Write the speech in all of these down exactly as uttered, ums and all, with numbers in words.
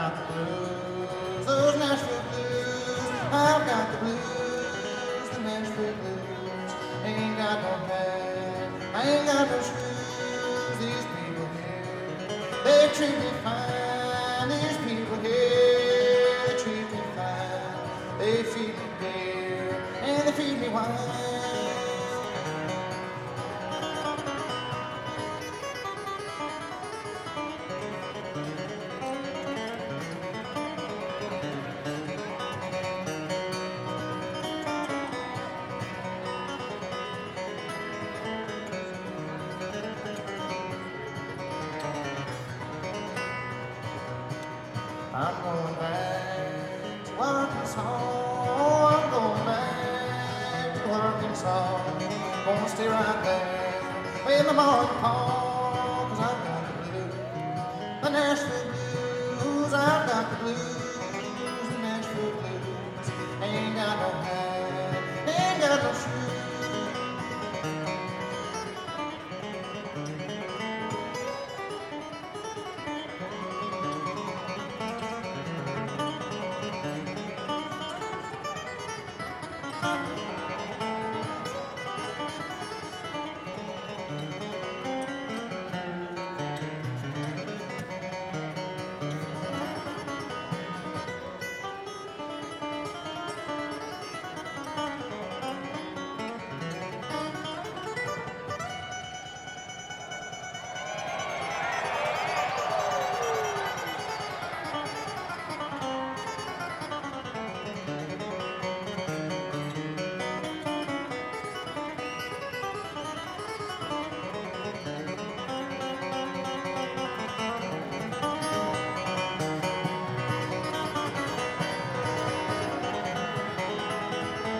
got the blues, those Nashville blues. I've got the blues, the Nashville blues. Ain't got no hat, I ain't got no shoes. These people here, they treat me fine. These people here, they treat me fine. They feed me beer and they feed me wine. I'm going back to Arkansas. I'm going back to Arkansas. Gonna stay right there with my mom and pa, 'cause I've got the blues, the Nashville blues. I've got the blues, the Nashville blues. Ain't got no hat, ain't got no shoes.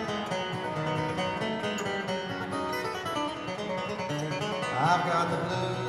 I've got the blues.